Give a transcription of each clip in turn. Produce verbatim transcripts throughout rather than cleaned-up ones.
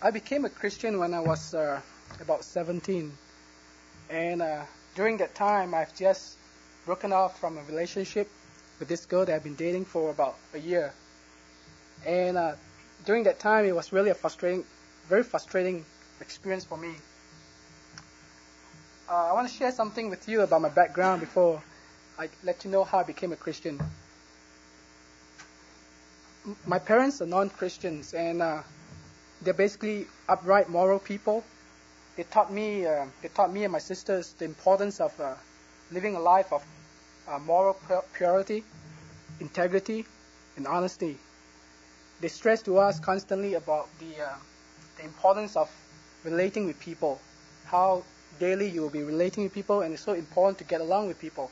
I became a Christian when I was uh, about seventeen. And uh, during that time, I've just broken off from a relationship with this girl that I've been dating for about a year. And uh, during that time, it was really a frustrating, very frustrating experience for me. Uh, I want to share something with you about my background before I let you know how I became a Christian. M- My parents are non-Christians, and uh, they're basically upright, moral people. They taught me, uh, they taught me and my sisters the importance of uh, living a life of uh, moral pu- purity, integrity, and honesty. They stress to us constantly about the uh, the importance of relating with people, how daily you will be relating with people, and it's so important to get along with people.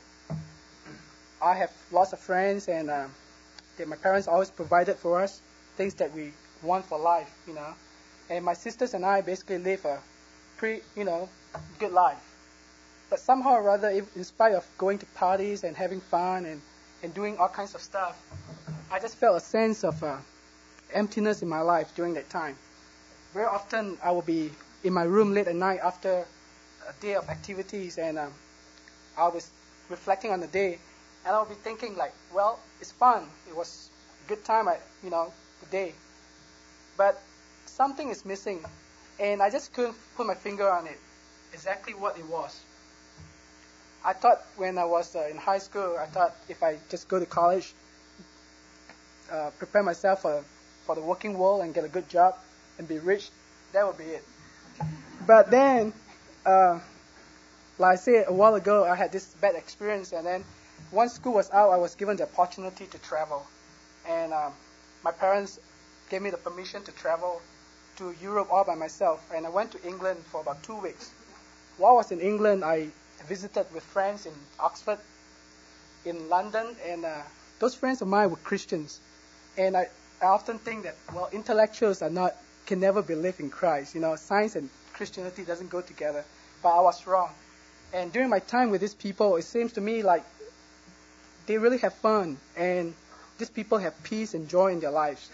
I have lots of friends, and uh, that my parents always provided for us things that we want for life, you know. And my sisters and I basically live a pretty, you know, good life. But somehow or other, if- in spite of going to parties and having fun and, and doing all kinds of stuff, I just felt a sense of uh, emptiness in my life during that time. Very often, I will be in my room late at night after a day of activities, and um, I was reflecting on the day, and I'll be thinking like, well, it's fun. It was a good time at, you know, the day. But something is missing, and I just couldn't put my finger on it, exactly what it was. I thought when I was uh, in high school, I thought if I just go to college, uh, prepare myself for, for the working world and get a good job and be rich, that would be it. But then, uh, like I said a while ago, I had this bad experience, and then once school was out, I was given the opportunity to travel. And um, my parents gave me the permission to travel to Europe all by myself, and I went to England for about two weeks. While I was in England, I visited with friends in Oxford, in London, and uh, those friends of mine were Christians. And I, I often think that, well, intellectuals are not, can never believe in Christ. You know, science and Christianity doesn't go together. But I was wrong. And during my time with these people, it seems to me like they really have fun, and these people have peace and joy in their lives.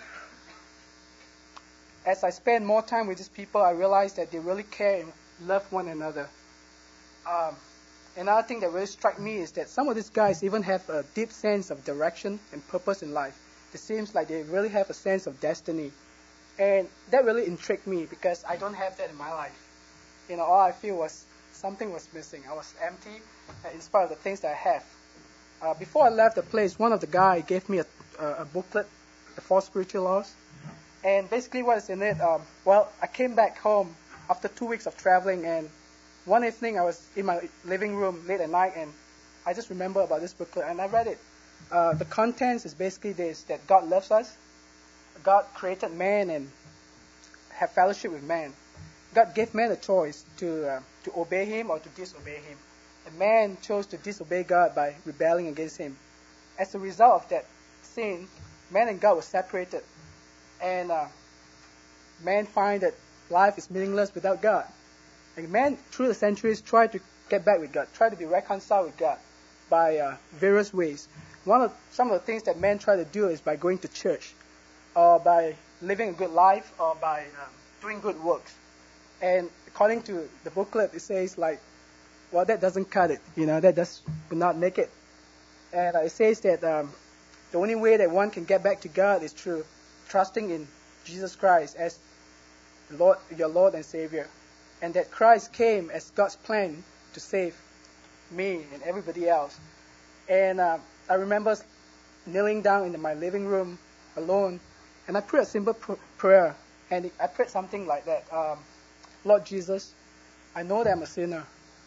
As I spend more time with these people, I realize that they really care and love one another. Um, another thing that really struck me is that some of these guys even have a deep sense of direction and purpose in life. It seems like they really have a sense of destiny. And that really intrigued me because I don't have that in my life. You know, all I feel was something was missing. I was empty uh, in spite of the things that I have. Uh, before I left the place, one of the guys gave me a, a, a booklet, The Four Spiritual Laws. And basically what is in it, um, well, I came back home after two weeks of traveling, and one evening I was in my living room late at night, and I just remember about this booklet, and I read it. Uh, the contents is basically this, that God loves us. God created man and have fellowship with man. God gave man a choice to uh, to obey him or to disobey him. And man chose to disobey God by rebelling against him. As a result of that sin, man and God were separated. And uh, man find that life is meaningless without God. And man, through the centuries, tried to get back with God, tried to be reconciled with God by uh, various ways. One of some of the things that man try to do is by going to church, or by living a good life, or by um, doing good works. And according to the booklet, it says like, well, that doesn't cut it. You know, that does will not make it. And uh, it says that um, the only way that one can get back to God is through trusting in Jesus Christ as Lord, your Lord and Savior, and that Christ came as God's plan to save me and everybody else. And uh, I remember kneeling down in my living room alone, and I prayed a simple pr- prayer, and I prayed something like that: um, Lord Jesus, I know that I'm a sinner.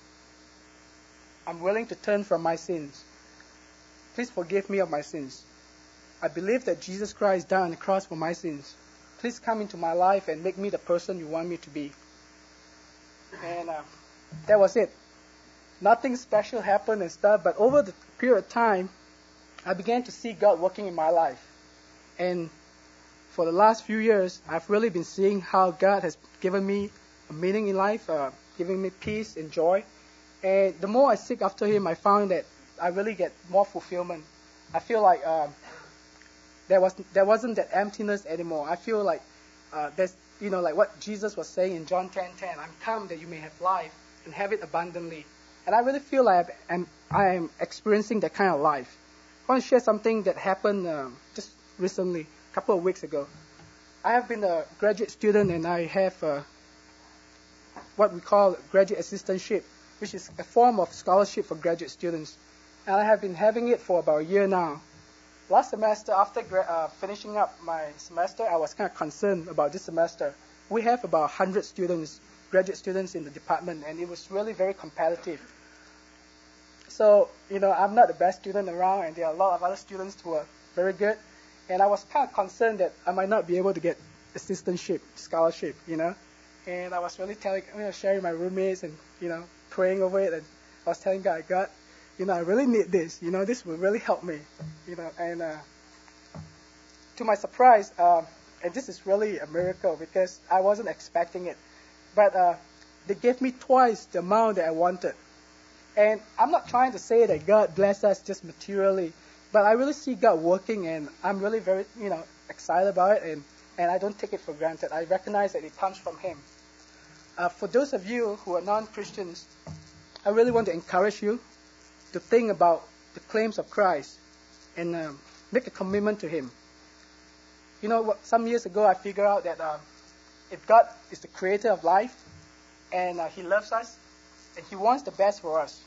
I'm willing to turn from my sins. Please forgive me of my sins. I believe that Jesus Christ died on the cross for my sins. Please come into my life and make me the person you want me to be. And uh, that was it. Nothing special happened and stuff, but over the period of time, I began to see God working in my life. And for the last few years, I've really been seeing how God has given me a meaning in life, uh, giving me peace and joy. And the more I seek after Him, I found that I really get more fulfillment. I feel like um, there was there wasn't that emptiness anymore. I feel like uh, there's you know, like what Jesus was saying in John ten ten, I'm come that you may have life and have it abundantly. And I really feel like I'm, I am experiencing that kind of life. I want to share something that happened um, just recently, a couple of weeks ago. I have been a graduate student, and I have uh, what we call graduate assistantship, which is a form of scholarship for graduate students. And I have been having it for about a year now. Last semester, after gra- uh, finishing up my semester, I was kind of concerned about this semester. We have about one hundred students, graduate students in the department, and it was really very competitive. So, you know, I'm not the best student around, and there are a lot of other students who are very good. And I was kind of concerned that I might not be able to get assistantship, scholarship, you know. And I was really telling, you know, sharing my roommates and, you know, praying over it. And I was telling God, God, you know, I really need this. You know, this will really help me. You know, and uh, to my surprise, uh, and this is really a miracle because I wasn't expecting it, but uh, they gave me twice the amount that I wanted. And I'm not trying to say that God bless us just materially, but I really see God working, and I'm really very, you know, excited about it, and, and I don't take it for granted. I recognize that it comes from Him. Uh, for those of you who are non-Christians, I really want to encourage you to think about the claims of Christ and um, make a commitment to Him. You know, what, some years ago I figured out that um, if God is the creator of life and uh, He loves us and He wants the best for us,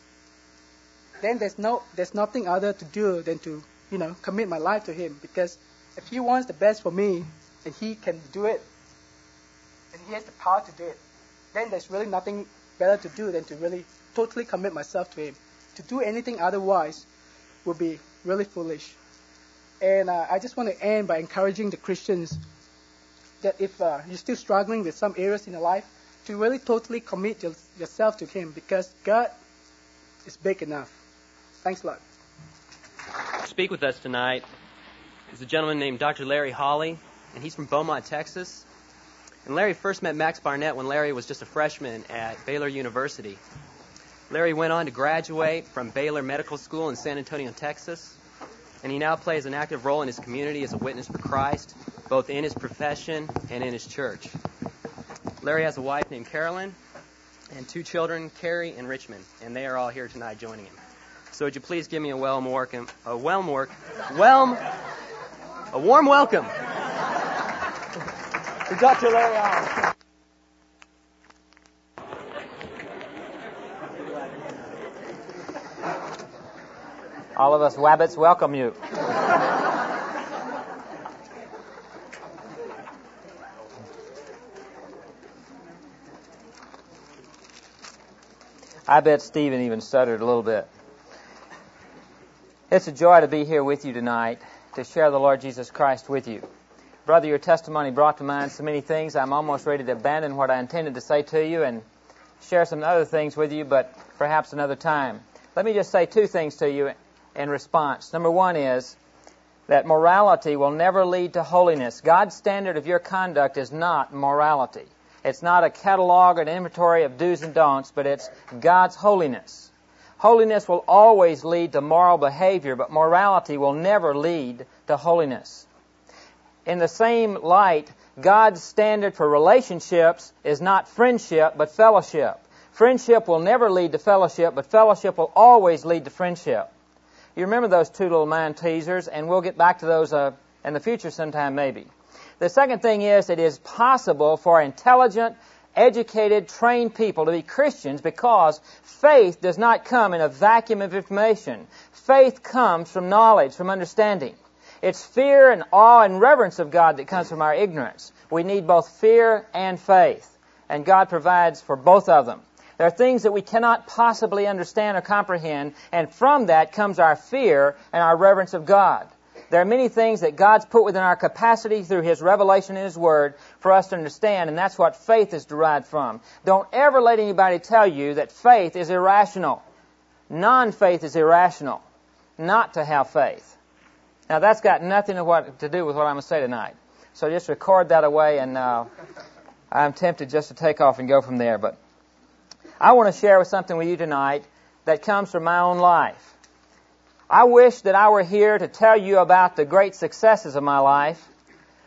then there's no there's nothing other to do than to, you know, commit my life to Him. Because if He wants the best for me and He can do it, and He has the power to do it, then there's really nothing better to do than to really totally commit myself to Him. To do anything otherwise would be really foolish. And uh, I just want to end by encouraging the Christians that if uh, you're still struggling with some areas in your life, to really totally commit your, yourself to Him, because God is big enough. Thanks a lot. Speak with us tonight is a gentleman named Doctor Larry Hawley, and he's from Beaumont, Texas. And Larry first met Max Barnett when Larry was just a freshman at Baylor University. Larry went on to graduate from Baylor Medical School in San Antonio, Texas, and he now plays an active role in his community as a witness for Christ, both in his profession and in his church. Larry has a wife named Carolyn and two children, Carrie and Richmond, and they are all here tonight joining him. So would you please give me a warm welcome, a warm work, welm, a warm welcome to Doctor Larry Hawley. All of us wabbits welcome you. I bet Stephen even stuttered a little bit. It's a joy to be here with you tonight to share the Lord Jesus Christ with you. Brother, your testimony brought to mind so many things. I'm almost ready to abandon what I intended to say to you and share some other things with you, but perhaps another time. Let me just say two things to you in response. Number one is that morality will never lead to holiness. God's standard of your conduct is not morality. It's not a catalog or an inventory of do's and don'ts, but it's God's holiness. Holiness will always lead to moral behavior, but morality will never lead to holiness. In the same light, God's standard for relationships is not friendship, but fellowship. Friendship will never lead to fellowship, but fellowship will always lead to friendship. You remember those two little mind teasers, and we'll get back to those uh, in the future sometime maybe. The second thing is, it is possible for intelligent, educated, trained people to be Christians because faith does not come in a vacuum of information. Faith comes from knowledge, from understanding. It's fear and awe and reverence of God that comes from our ignorance. We need both fear and faith, and God provides for both of them. There are things that we cannot possibly understand or comprehend, and from that comes our fear and our reverence of God. There are many things that God's put within our capacity through His revelation in His Word for us to understand, and that's what faith is derived from. Don't ever let anybody tell you that faith is irrational. Non-faith is irrational, not to have faith. Now, that's got nothing to, what, to do with what I'm going to say tonight. So just record that away, and uh, I'm tempted just to take off and go from there. But I want to share with something with you tonight that comes from my own life. I wish that I were here to tell you about the great successes of my life,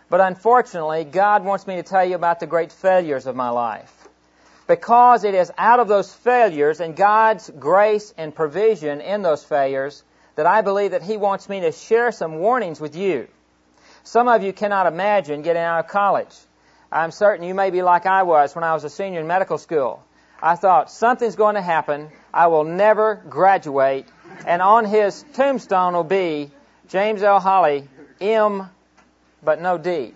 But unfortunately, God wants me to tell you about the great failures of my life. Because it is out of those failures and God's grace and provision in those failures that I believe that He wants me to share some warnings with you. Some of you cannot imagine getting out of college. I'm certain you may be like I was when I was a senior in medical school. I thought, something's going to happen. I will never graduate. And on his tombstone will be James L. Holly, M, but no D.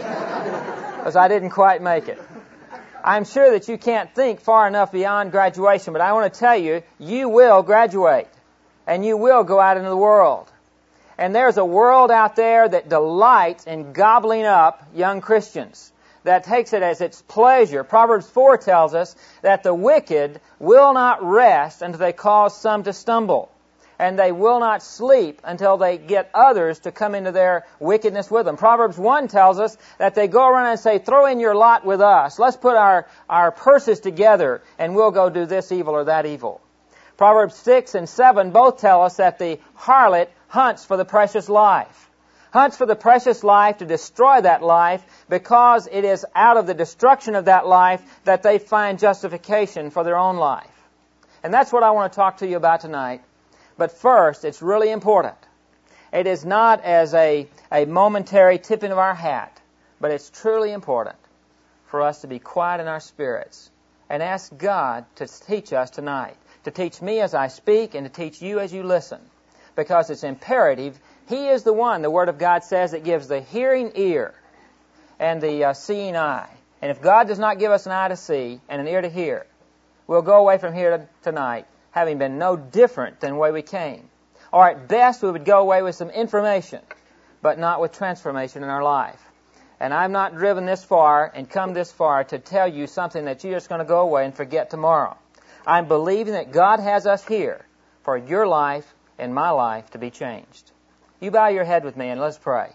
Because I didn't quite make it. I'm sure that you can't think far enough beyond graduation, but I want to tell you, you will graduate. And you will go out into the world. And there's a world out there that delights in gobbling up young Christians, that takes it as its pleasure. Proverbs four tells us that the wicked will not rest until they cause some to stumble, and they will not sleep until they get others to come into their wickedness with them. Proverbs one tells us that they go around and say, throw in your lot with us. Let's put our, our purses together, and we'll go do this evil or that evil. Proverbs six and seven both tell us that the harlot hunts for the precious life. Hunts for the precious life to destroy that life, because it is out of the destruction of that life that they find justification for their own life. And that's what I want to talk to you about tonight. But first, it's really important. It is not as a, a momentary tipping of our hat, but it's truly important for us to be quiet in our spirits and ask God to teach us tonight, to teach me as I speak and to teach you as you listen, because it's imperative. He is the one, the Word of God says, that gives the hearing ear and the uh, seeing eye. And if God does not give us an eye to see and an ear to hear, we'll go away from here tonight having been no different than the way we came. Or at best, we would go away with some information, but not with transformation in our life. And I'm not driven this far and come this far to tell you something that you're just going to go away and forget tomorrow. I'm believing that God has us here for your life and my life to be changed. You bow your head with me and let's pray.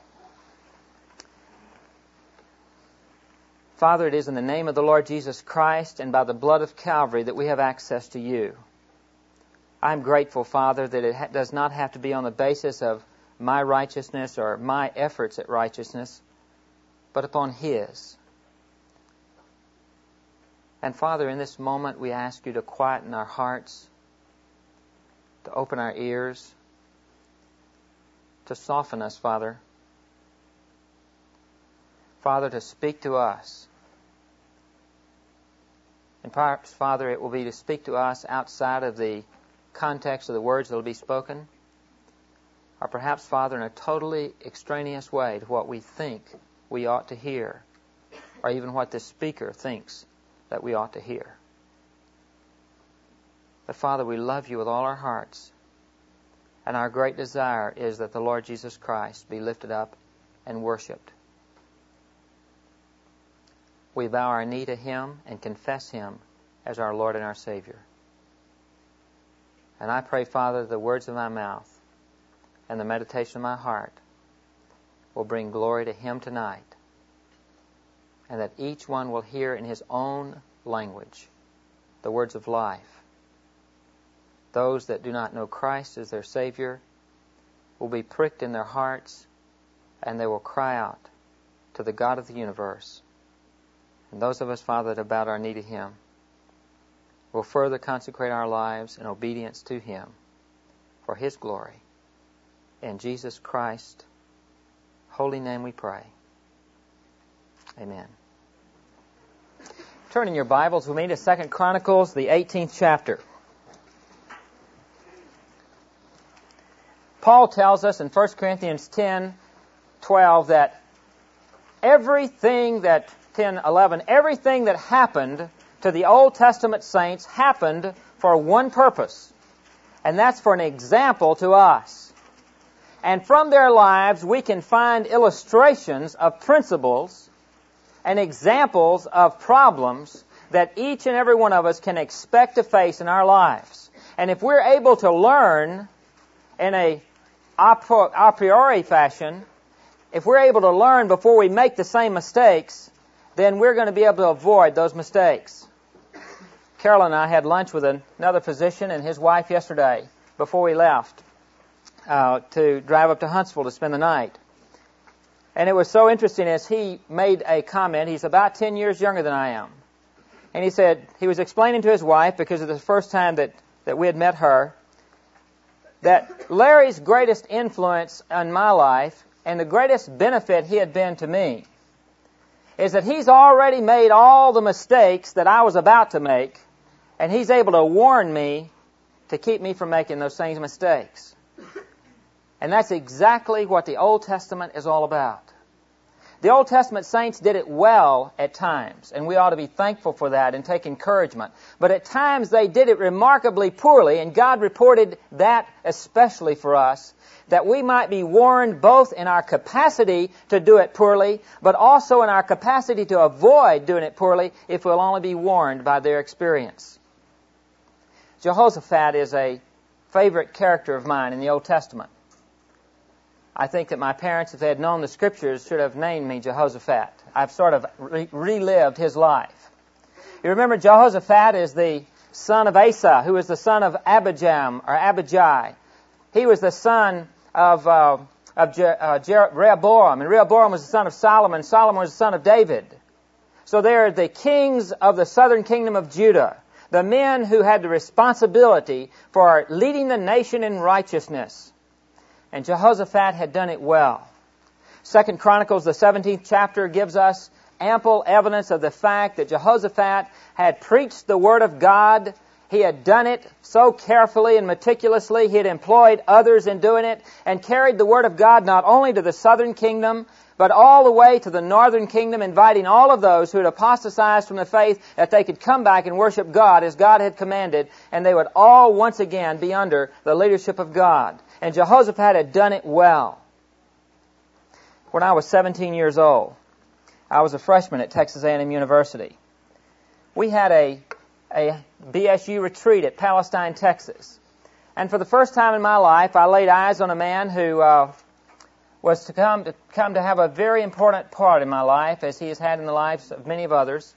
Father, it is in the name of the Lord Jesus Christ and by the blood of Calvary that we have access to you. I'm grateful, Father, that it ha- does not have to be on the basis of my righteousness or my efforts at righteousness, but upon His. And Father, in this moment we ask you to quieten our hearts, to open our ears, to soften us, Father. Father, to speak to us. And perhaps, Father, it will be to speak to us outside of the context of the words that will be spoken. Or perhaps, Father, in a totally extraneous way to what we think we ought to hear. Or even what the speaker thinks that we ought to hear. But Father, we love you with all our hearts. And our great desire is that the Lord Jesus Christ be lifted up and worshipped. We bow our knee to Him and confess Him as our Lord and our Savior. And I pray, Father, the words of my mouth and the meditation of my heart will bring glory to Him tonight, and that each one will hear in his own language the words of life. Those that do not know Christ as their Savior will be pricked in their hearts, and they will cry out to the God of the universe. And those of us, Father, that have bowed our knee to Him will further consecrate our lives in obedience to Him for His glory. In Jesus Christ's holy name we pray. Amen. Turn in your Bibles with me to Second Chronicles, the eighteenth chapter. Paul tells us in First Corinthians ten twelve that everything that, ten eleven, everything that happened to the Old Testament saints happened for one purpose, and that's for an example to us. And from their lives we can find illustrations of principles and examples of problems that each and every one of us can expect to face in our lives. And if we're able to learn in a a priori fashion, if we're able to learn before we make the same mistakes, then we're going to be able to avoid those mistakes. Carol and I had lunch with another physician and his wife yesterday before we left uh, to drive up to Huntsville to spend the night. And it was so interesting as he made a comment. He's about ten years younger than I am. And he said, he was explaining to his wife, because of the first time that, that we had met her, that Larry's greatest influence on my life and the greatest benefit he had been to me is that he's already made all the mistakes that I was about to make, and he's able to warn me to keep me from making those same mistakes. And that's exactly what the Old Testament is all about. The Old Testament saints did it well at times, and we ought to be thankful for that and take encouragement. But at times they did it remarkably poorly, and God reported that especially for us, that we might be warned both in our capacity to do it poorly, but also in our capacity to avoid doing it poorly if we'll only be warned by their experience. Jehoshaphat is a favorite character of mine in the Old Testament. I think that my parents, if they had known the Scriptures, should have named me Jehoshaphat. I've sort of re- relived his life. You remember Jehoshaphat is the son of Asa, who was the son of Abijam, or Abijah. He was the son of, uh, of Je- uh, Je- Rehoboam, and Rehoboam was the son of Solomon. Solomon was the son of David. So they're the kings of the southern kingdom of Judah, the men who had the responsibility for leading the nation in righteousness. And Jehoshaphat had done it well. Second Chronicles, the seventeenth chapter, gives us ample evidence of the fact that Jehoshaphat had preached the Word of God. He had done it so carefully and meticulously. He had employed others in doing it and carried the Word of God not only to the southern kingdom, but all the way to the northern kingdom, inviting all of those who had apostatized from the faith that they could come back and worship God as God had commanded, and they would all once again be under the leadership of God. And Jehoshaphat had done it well. When I was seventeen years old, I was a freshman at Texas A and M University. We had a, a B S U retreat at Palestine, Texas. And for the first time in my life, I laid eyes on a man who uh, was to come, to come to have a very important part in my life, as he has had in the lives of many of others.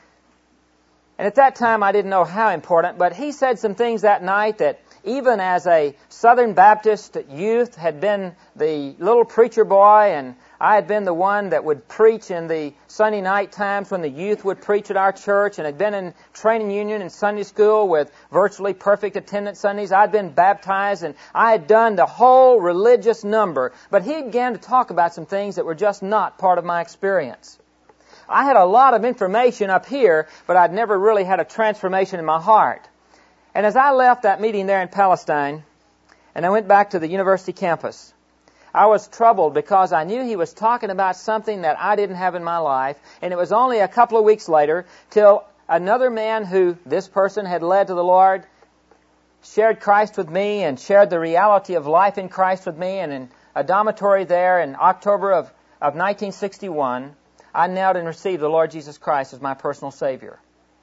And at that time, I didn't know how important, but he said some things that night that even as a Southern Baptist youth, had been the little preacher boy, and I had been the one that would preach in the Sunday night times when the youth would preach at our church, and had been in training union and Sunday school with virtually perfect attendance Sundays. I'd been baptized, and I had done the whole religious number. But he began to talk about some things that were just not part of my experience. I had a lot of information up here, but I'd never really had a transformation in my heart. And as I left that meeting there in Palestine, and I went back to the university campus, I was troubled because I knew he was talking about something that I didn't have in my life, and it was only a couple of weeks later till another man who this person had led to the Lord shared Christ with me and shared the reality of life in Christ with me, and in a dormitory there in October of, of nineteen sixty-one, I knelt and received the Lord Jesus Christ as my personal Savior.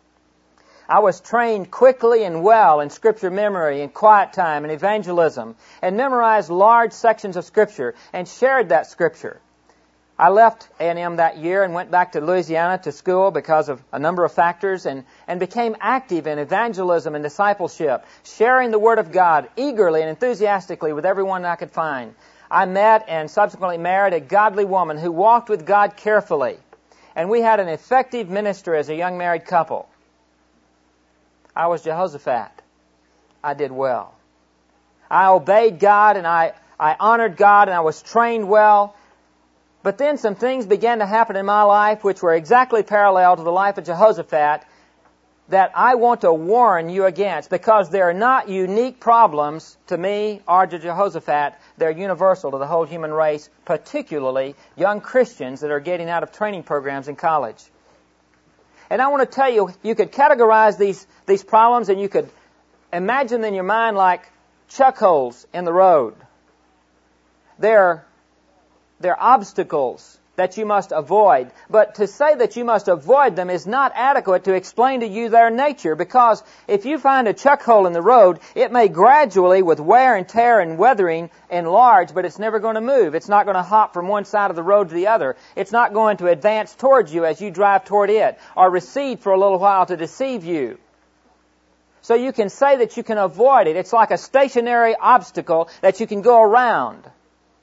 I was trained quickly and well in Scripture memory and quiet time and evangelism, and memorized large sections of Scripture and shared that Scripture. I left A and M that year and went back to Louisiana to school because of a number of factors, and, and became active in evangelism and discipleship, sharing the Word of God eagerly and enthusiastically with everyone I could find. I met and subsequently married a godly woman who walked with God carefully, and we had an effective ministry as a young married couple. I was Jehoshaphat. I did well. I obeyed God, and I, I honored God, and I was trained well. But then some things began to happen in my life which were exactly parallel to the life of Jehoshaphat that I want to warn you against, because they're not unique problems to me or to Jehoshaphat. They're universal to the whole human race, particularly young Christians that are getting out of training programs in college. And I want to tell you, you could categorize these, these problems, and you could imagine in your mind like chuck holes in the road. They're, they're obstacles that you must avoid. But to say that you must avoid them is not adequate to explain to you their nature, because if you find a chuck hole in the road, it may gradually, with wear and tear and weathering, enlarge, but it's never going to move. It's not going to hop from one side of the road to the other. It's not going to advance towards you as you drive toward it, or recede for a little while to deceive you. So you can say that you can avoid it. It's like a stationary obstacle that you can go around.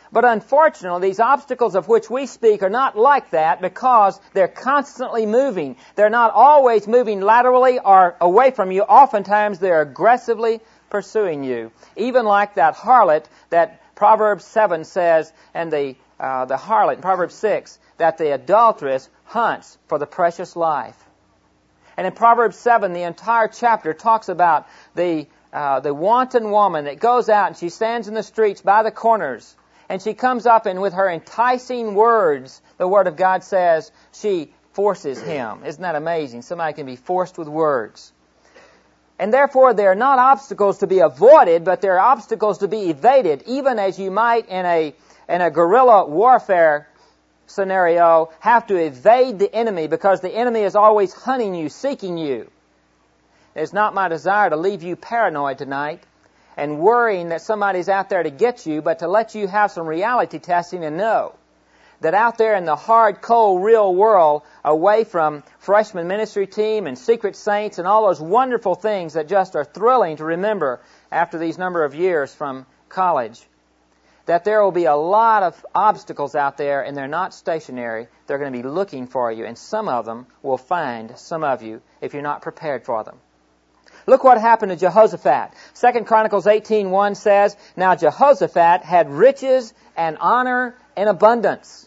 But unfortunately, these obstacles of which we speak are not like that because they're constantly moving. They're not always moving laterally or away from you. Oftentimes, they're aggressively pursuing you. Even like that harlot that Proverbs seven says, and the, uh, the harlot in Proverbs six, that the adulteress hunts for the precious life. And in Proverbs seven, the entire chapter talks about the, uh, the wanton woman that goes out and she stands in the streets by the corners. And she comes up and with her enticing words, the Word of God says, she forces him. Isn't that amazing? Somebody can be forced with words. And therefore, they're not obstacles to be avoided, but they're obstacles to be evaded, even as you might in a, in a guerrilla warfare scenario have to evade the enemy because the enemy is always hunting you, seeking you. It's not my desire to leave you paranoid tonight and worrying that somebody's out there to get you, but to let you have some reality testing and know that out there in the hard, cold, real world, away from freshman ministry team and secret saints and all those wonderful things that just are thrilling to remember after these number of years from college, that there will be a lot of obstacles out there and they're not stationary. They're going to be looking for you, and some of them will find some of you if you're not prepared for them. Look what happened to Jehoshaphat. Second Chronicles eighteen one says, Now Jehoshaphat had riches and honor in abundance.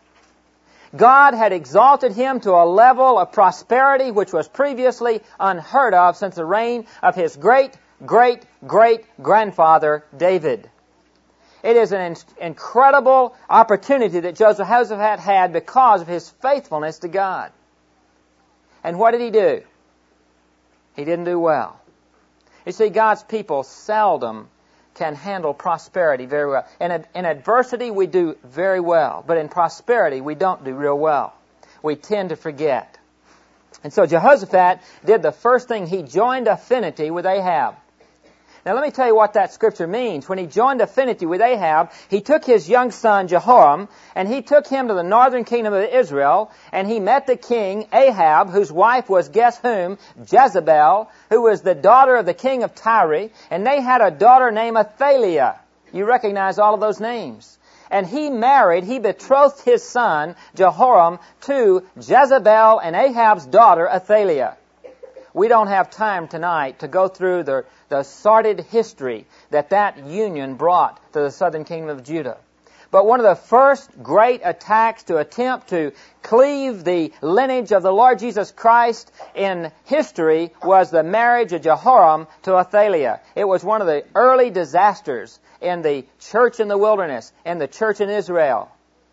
God had exalted him to a level of prosperity which was previously unheard of since the reign of his great, great, great grandfather David. It is an incredible opportunity that Jehoshaphat had because of his faithfulness to God. And what did he do? He didn't do well. You see, God's people seldom can handle prosperity very well. In, in adversity, we do very well. But in prosperity, we don't do real well. We tend to forget. And so Jehoshaphat did the first thing. He joined affinity with Ahab. Now let me tell you what that scripture means. When he joined affinity with Ahab, he took his young son Jehoram, and he took him to the northern kingdom of Israel, and he met the king Ahab, whose wife was, guess whom? Jezebel, who was the daughter of the king of Tyre, and they had a daughter named Athaliah. You recognize all of those names. And he married, he betrothed his son Jehoram to Jezebel and Ahab's daughter Athaliah. We don't have time tonight to go through the, the sordid history that that union brought to the southern kingdom of Judah. But one of the first great attacks to attempt to cleave the lineage of the Lord Jesus Christ in history was the marriage of Jehoram to Athaliah. It was one of the early disasters in the church in the wilderness, in the church in Israel.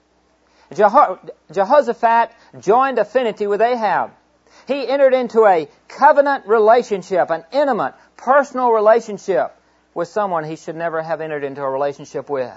Jeho- Jehoshaphat joined affinity with Ahab. He entered into a covenant relationship, an intimate, personal relationship with someone he should never have entered into a relationship with.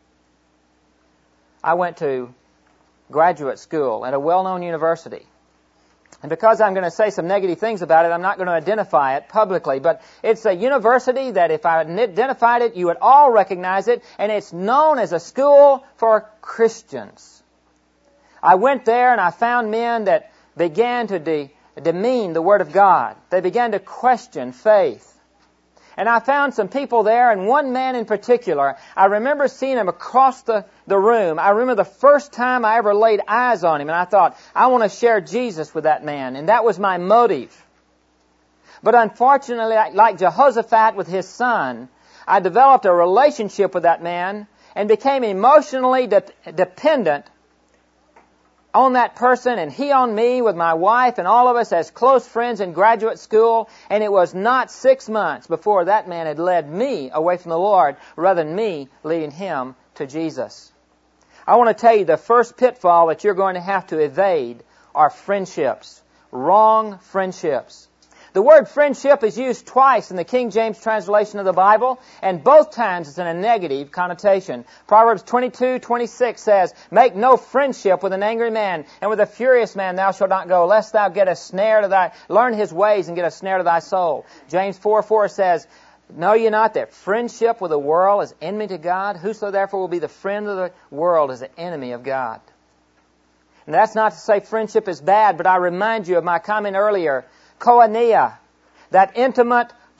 I went to graduate school at a well-known university. And because I'm going to say some negative things about it, I'm not going to identify it publicly. But it's a university that if I identified it, you would all recognize it. And it's known as a school for Christians. I went there and I found men that began to de- demean the Word of God. They began to question faith. And I found some people there, and one man in particular, I remember seeing him across the, the room. I remember the first time I ever laid eyes on him, and I thought, I want to share Jesus with that man. And that was my motive. But unfortunately, like Jehoshaphat with his son, I developed a relationship with that man and became emotionally de- dependent on that person, and he on me with my wife and all of us as close friends in graduate school. And it was not six months before that man had led me away from the Lord rather than me leading him to Jesus. I want to tell you the first pitfall that you're going to have to evade are friendships, wrong friendships. The word friendship is used twice in the King James translation of the Bible, and both times it's in a negative connotation. Proverbs twenty-two twenty-six says, Make no friendship with an angry man, and with a furious man thou shalt not go, lest thou get a snare to thy, learn his ways and get a snare to thy soul. James four four says, Know ye not that friendship with the world is enemy to God? Whoso therefore will be the friend of the world is an enemy of God. And that's not to say friendship is bad, but I remind you of my comment earlier, koinonia, that intimate,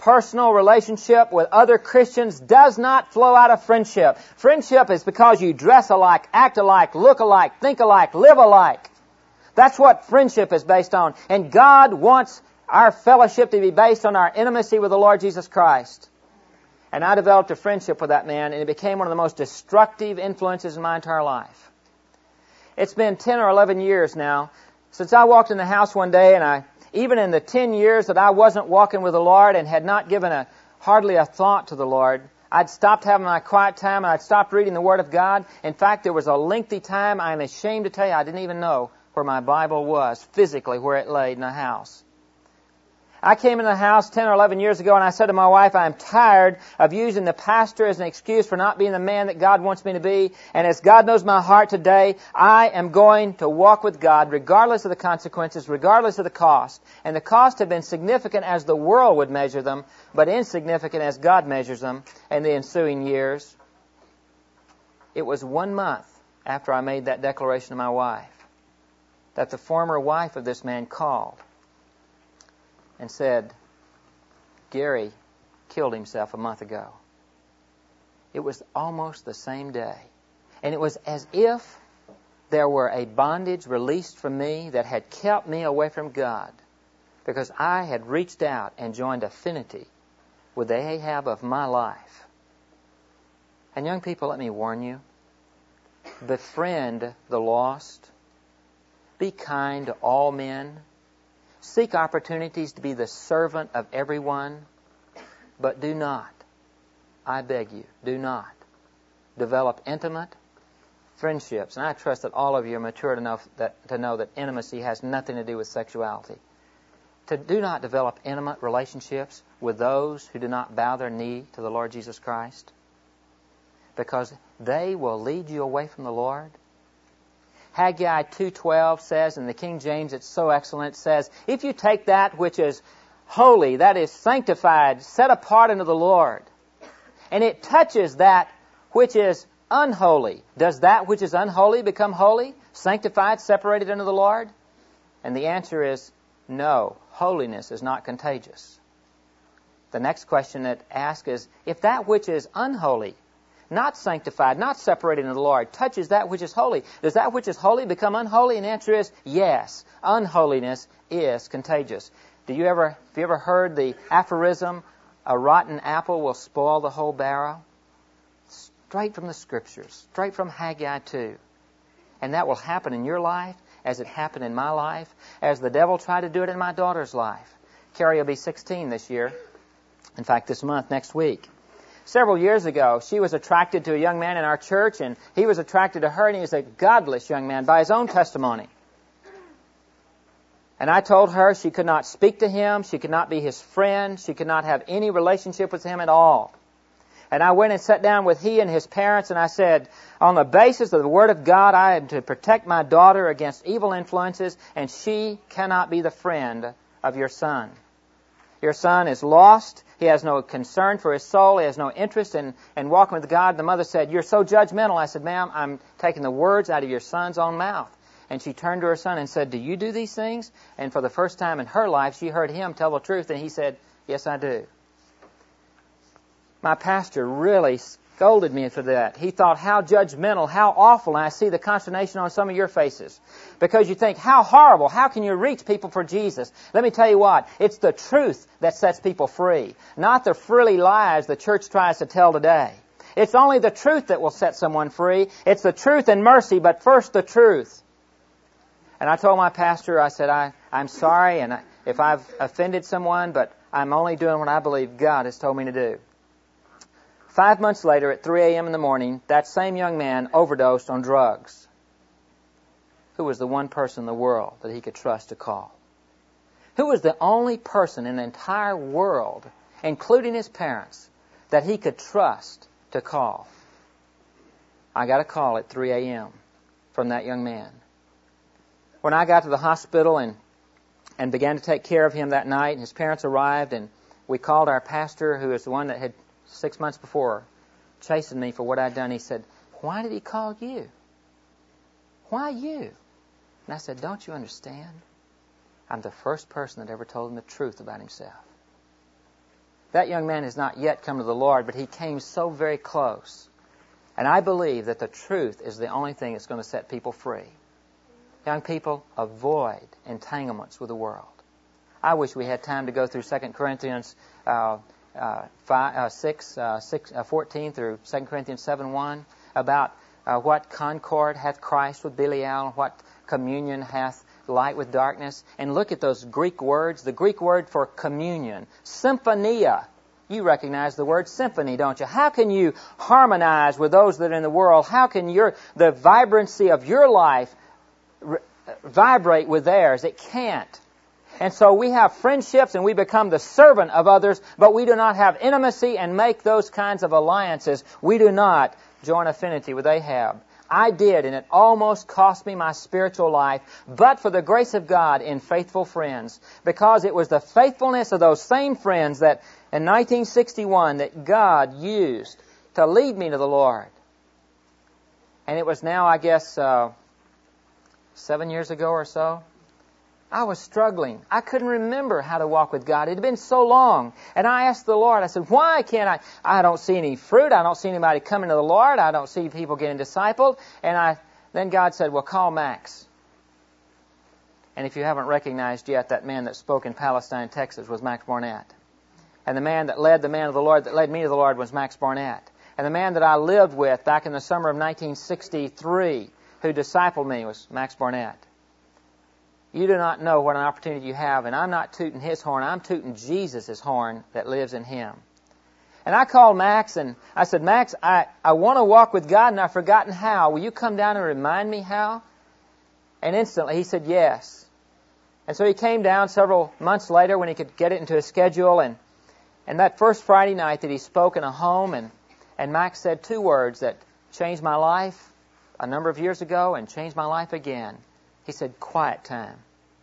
personal relationship with other Christians does not flow out of friendship. Friendship is because you dress alike, act alike, look alike, think alike, live alike. That's what friendship is based on. And God wants our fellowship to be based on our intimacy with the Lord Jesus Christ. And I developed a friendship with that man, and it became one of the most destructive influences in my entire life. It's been ten or eleven years now since I walked in the house one day, and I, even in the ten years that I wasn't walking with the Lord and had not given a hardly a thought to the Lord, I'd stopped having my quiet time, and I'd stopped reading the Word of God. In fact, there was a lengthy time, I'm ashamed to tell you, I didn't even know where my Bible was, physically where it lay in the house. I came in the house ten or eleven years ago, and I said to my wife, I'm tired of using the pastor as an excuse for not being the man that God wants me to be. And as God knows my heart today, I am going to walk with God regardless of the consequences, regardless of the cost. And the cost had been significant as the world would measure them, but insignificant as God measures them in the ensuing years. It was one month after I made that declaration to my wife that the former wife of this man called and said, Gary killed himself a month ago. It was almost the same day. And it was as if there were a bondage released from me that had kept me away from God, because I had reached out and joined affinity with the Ahab of my life. And young people, let me warn you, befriend the lost. Be kind to all men. Seek opportunities to be the servant of everyone. But do not, I beg you, do not develop intimate friendships. And I trust that all of you are mature enough that, to know that intimacy has nothing to do with sexuality. To do not develop intimate relationships with those who do not bow their knee to the Lord Jesus Christ, because they will lead you away from the Lord. Haggai two twelve says, in the King James, it's so excellent, it says, if you take that which is holy, that is sanctified, set apart unto the Lord, and it touches that which is unholy, does that which is unholy become holy, sanctified, separated unto the Lord? And the answer is no. Holiness is not contagious. The next question that asks is, if that which is unholy, not sanctified, not separated in the Lord, touches that which is holy, does that which is holy become unholy? And the answer is yes. Unholiness is contagious. Do you ever, have you ever heard the aphorism, a rotten apple will spoil the whole barrel? Straight from the Scriptures, straight from Haggai two. And that will happen in your life as it happened in my life, as the devil tried to do it in my daughter's life. Carrie will be sixteen this year. In fact, this month, next week. Several years ago, she was attracted to a young man in our church, and he was attracted to her, and he was a godless young man by his own testimony. And I told her she could not speak to him, she could not be his friend, she could not have any relationship with him at all. And I went and sat down with he and his parents, and I said, on the basis of the Word of God, I am to protect my daughter against evil influences, and she cannot be the friend of your son. Your son is lost. He has no concern for his soul. He has no interest in, in walking with God. The mother said, you're so judgmental. I said, ma'am, I'm taking the words out of your son's own mouth. And she turned to her son and said, do you do these things? And for the first time in her life, she heard him tell the truth, and he said, yes, I do. My pastor really scolded me for that. He thought, how judgmental, how awful, and I see the consternation on some of your faces. Because you think, how horrible, how can you reach people for Jesus? Let me tell you what, it's the truth that sets people free, not the frilly lies the church tries to tell today. It's only the truth that will set someone free. It's the truth and mercy, but first the truth. And I told my pastor, I said, I, I'm sorry and I, if I've offended someone, but I'm only doing what I believe God has told me to do. Five months later, at three a.m. in the morning, that same young man overdosed on drugs. Who was the one person in the world that he could trust to call? Who was the only person in the entire world, including his parents, that he could trust to call? I got a call at three a.m. from that young man. When I got to the hospital and, and began to take care of him that night, his parents arrived, and we called our pastor, who was the one that had six months before chastened me for what I'd done. He said, why did he call you? Why you? And I said, don't you understand? I'm the first person that ever told him the truth about himself. That young man has not yet come to the Lord, but he came so very close. And I believe that the truth is the only thing that's going to set people free. Young people, avoid entanglements with the world. I wish we had time to go through Second Corinthians uh, uh, five, uh, six, uh, six, uh, fourteen through Second Corinthians seven one about uh, what concord hath Christ with Belial, and what communion hath light with darkness. And look at those Greek words. The Greek word for communion, symphonia. You recognize the word symphony, don't you? How can you harmonize with those that are in the world? How can your the vibrancy of your life r- vibrate with theirs? It can't. And so we have friendships and we become the servant of others, but we do not have intimacy and make those kinds of alliances. We do not join affinity with Ahab. I did, and it almost cost me my spiritual life, but for the grace of God in faithful friends, because it was the faithfulness of those same friends that in nineteen sixty-one that God used to lead me to the Lord. And it was now, I guess, uh, seven years ago or so. I was struggling. I couldn't remember how to walk with God. It had been so long. And I asked the Lord, I said, why can't I? I don't see any fruit. I don't see anybody coming to the Lord. I don't see people getting discipled. And I, then God said, well, call Max. And if you haven't recognized yet, that man that spoke in Palestine, Texas was Max Barnett. And the man that led the man of the Lord, that led me to the Lord, was Max Barnett. And the man that I lived with back in the summer of nineteen sixty-three, who discipled me, was Max Barnett. You do not know what an opportunity you have, and I'm not tooting his horn. I'm tooting Jesus' horn that lives in him. And I called Max, and I said, Max, I, I want to walk with God, and I've forgotten how. Will you come down and remind me how? And instantly he said yes. And so he came down several months later when he could get it into his schedule, and, and that first Friday night that he spoke in a home, and, and Max said two words that changed my life a number of years ago and changed my life again. He said, quiet time.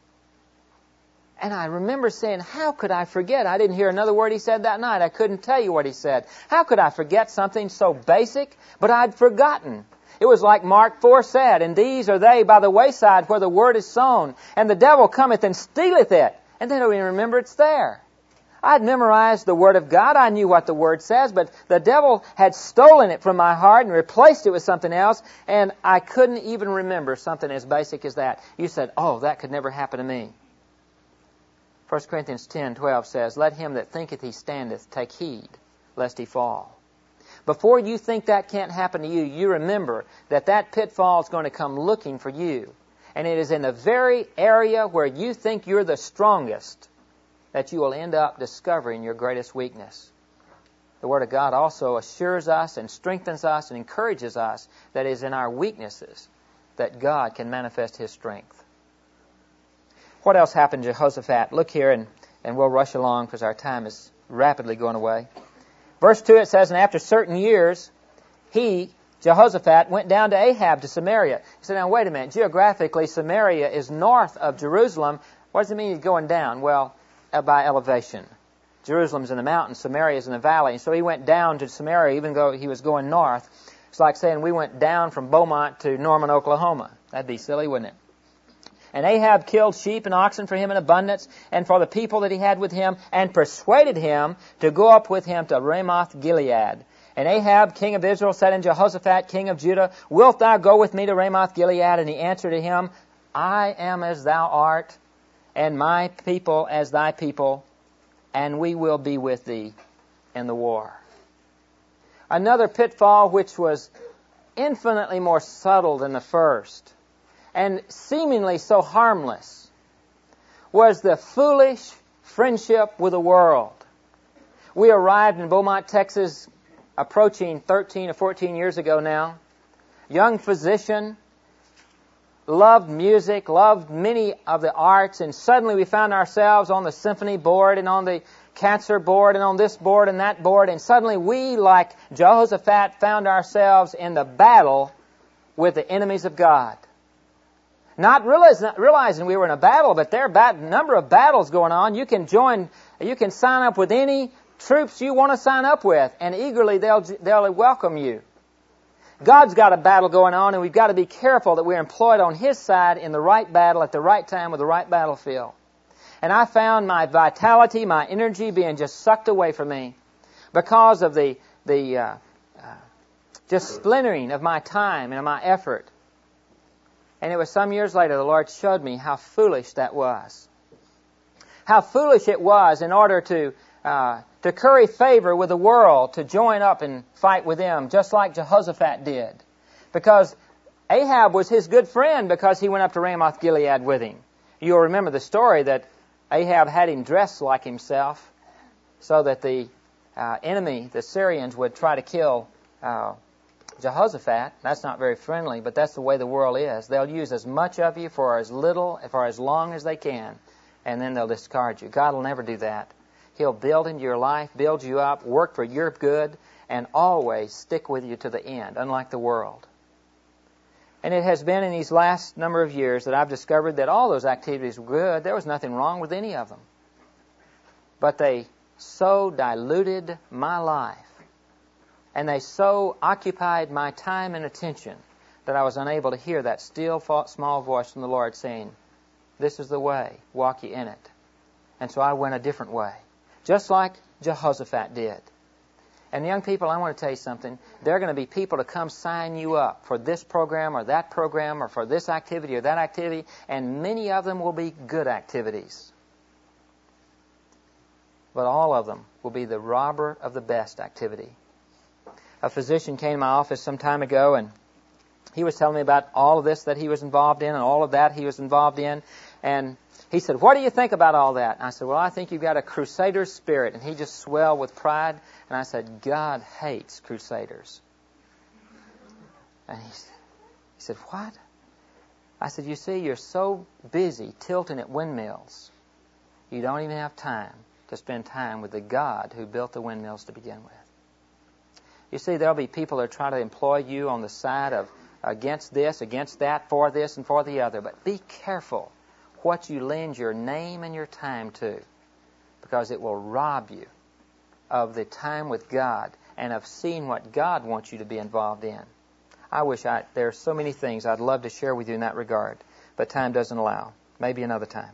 And I remember saying, how could I forget? I didn't hear another word he said that night. I couldn't tell you what he said. How could I forget something so basic? But I'd forgotten. It was like Mark four said, and these are they by the wayside where the word is sown, and the devil cometh and stealeth it. And they don't even remember it's there. I'd memorized the Word of God. I knew what the Word says, but the devil had stolen it from my heart and replaced it with something else, and I couldn't even remember something as basic as that. You said, oh, that could never happen to me. First Corinthians ten twelve says, let him that thinketh he standeth take heed, lest he fall. Before you think that can't happen to you, you remember that that pitfall is going to come looking for you. And it is in the very area where you think you're the strongest that you will end up discovering your greatest weakness. The Word of God also assures us and strengthens us and encourages us that it is in our weaknesses that God can manifest His strength. What else happened to Jehoshaphat? Look here, and, and we'll rush along because our time is rapidly going away. Verse two, it says, and after certain years, he, Jehoshaphat, went down to Ahab to Samaria. You say, now wait a minute, geographically, Samaria is north of Jerusalem. What does it mean he's going down? Well, by elevation. Jerusalem's in the mountains, Samaria's in the valley. And so he went down to Samaria even though he was going north. It's like saying we went down from Beaumont to Norman, Oklahoma. That'd be silly, wouldn't it? And Ahab killed sheep and oxen for him in abundance and for the people that he had with him, and persuaded him to go up with him to Ramoth Gilead. And Ahab, king of Israel, said unto Jehoshaphat, king of Judah, wilt thou go with me to Ramoth Gilead? And he answered to him, I am as thou art, and my people as thy people, and we will be with thee in the war. Another pitfall which was infinitely more subtle than the first, and seemingly so harmless, was the foolish friendship with the world. We arrived in Beaumont, Texas, approaching thirteen or fourteen years ago now. Young physician, loved music, loved many of the arts, and suddenly we found ourselves on the symphony board and on the cancer board and on this board and that board, and suddenly we, like Jehoshaphat, found ourselves in the battle with the enemies of God. Not realizing, realizing we were in a battle, but there are a number of battles going on. You can join, you can sign up with any troops you want to sign up with, and eagerly they'll, they'll welcome you. God's got a battle going on, and we've got to be careful that we're employed on His side in the right battle at the right time with the right battlefield. And I found my vitality, my energy being just sucked away from me because of the, the uh, uh, just splintering of my time and my effort. And it was some years later the Lord showed me how foolish that was. How foolish it was in order to uh, to curry favor with the world, to join up and fight with them, just like Jehoshaphat did. Because Ahab was his good friend because he went up to Ramoth Gilead with him. You'll remember the story that Ahab had him dressed like himself so that the uh, enemy, the Syrians, would try to kill uh, Jehoshaphat. That's not very friendly, but that's the way the world is. They'll use as much of you for as little, for as long as they can, and then they'll discard you. God will never do that. He'll build into your life, build you up, work for your good, and always stick with you to the end, unlike the world. And it has been in these last number of years that I've discovered that all those activities were good. There was nothing wrong with any of them. But they so diluted my life, and they so occupied my time and attention that I was unable to hear that still small voice from the Lord saying, "This is the way, walk ye in it." And so I went a different way, just like Jehoshaphat did. And young people, I want to tell you something. There are going to be people to come sign you up for this program or that program or for this activity or that activity, and many of them will be good activities. But all of them will be the robber of the best activity. A physician came to my office some time ago, and he was telling me about all of this that he was involved in and all of that he was involved in. And he said, "What do you think about all that?" And I said, "Well, I think you've got a crusader spirit." And he just swelled with pride. And I said, "God hates crusaders." And he, he said, "What?" I said, "You see, you're so busy tilting at windmills, you don't even have time to spend time with the God who built the windmills to begin with. You see, there'll be people that try to employ you on the side of against this, against that, for this and for the other. But be careful what you lend your name and your time to, because it will rob you of the time with God and of seeing what God wants you to be involved in. I wish I, there are so many things I'd love to share with you in that regard, but time doesn't allow. Maybe another time.